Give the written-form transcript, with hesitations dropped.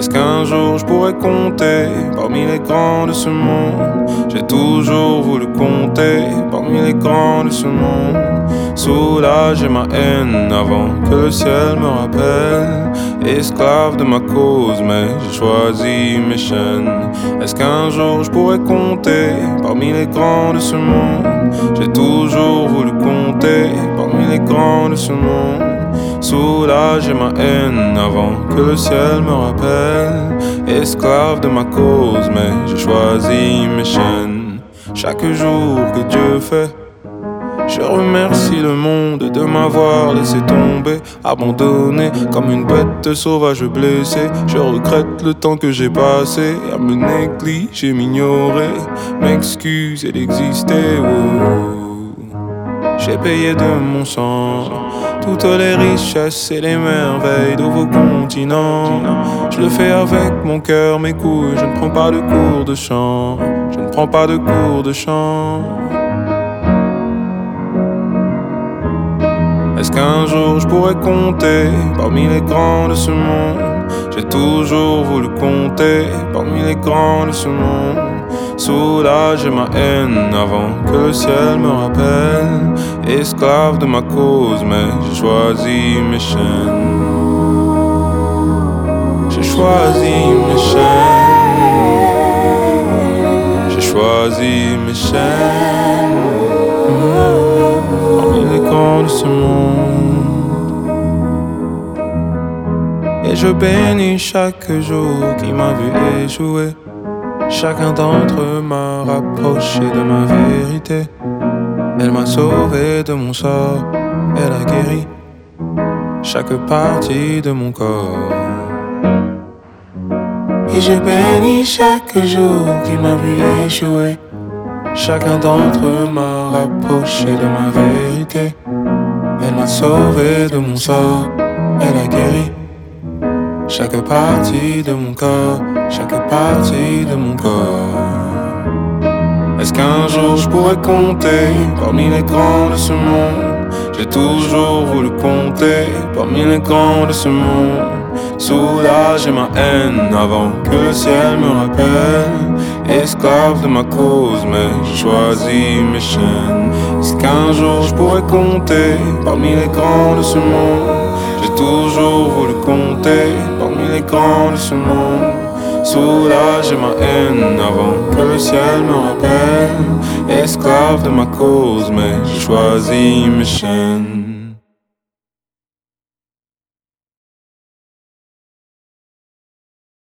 Est-ce qu'un jour je pourrais compter parmi les grands de ce monde? J'ai toujours voulu compter parmi les grands de ce monde. Soulager ma haine avant que le ciel me rappelle. Esclave de ma cause, mais j'ai choisi mes chaînes. Est-ce qu'un jour je pourrais compter parmi les grands de ce monde? J'ai toujours voulu compter parmi les grands de ce monde. Soulager ma haine avant que le ciel me rappelle. Esclave de ma cause, mais j'ai choisi mes chaînes. Chaque jour que Dieu fait, je remercie le monde de m'avoir laissé tomber, abandonné comme une bête sauvage blessée. Je regrette le temps que j'ai passé à me négliger, m'ignorer, m'excuser d'exister. J'ai payé de mon sang toutes les richesses et les merveilles de vos continents. Je le fais avec mon cœur, mes couilles. Je ne prends pas de cours de chant. Je ne prends pas de cours de chant. Est-ce qu'un jour je pourrais compter parmi les grands de ce monde? J'ai toujours voulu compter parmi les grands de ce monde. Soulager ma haine avant que le ciel me rappelle. Esclave de ma cause, mais j'ai choisi mes chaînes. J'ai choisi mes chaînes. J'ai choisi mes chaînes. Parmi les grands de ce monde. Et je bénis chaque jour qui m'a vu échouer. Chacun d'entre eux m'a rapproché de ma vérité. Elle m'a sauvé de mon sort, elle a guéri chaque partie de mon corps. Et je bénis chaque jour qui m'a vu échouer. Chacun d'entre eux m'a rapproché de ma vérité. Elle m'a sauvé de mon sort, elle a guéri chaque partie de mon corps, chaque partie de mon corps. Est-ce qu'un jour je pourrais compter parmi les grands de ce monde? J'ai toujours voulu compter parmi les grands de ce monde. Soulager ma haine avant que le ciel me rappelle. Esclave de ma cause, mais j'ai choisi mes chaînes. Est-ce qu'un jour je pourrais compter parmi les grands de ce monde? J'ai toujours voulu compter parmi les grands de ce monde. Soulager ma haine avant que le ciel me rappelle. Esclave de ma cause, mais j'ai choisi mes chaînes.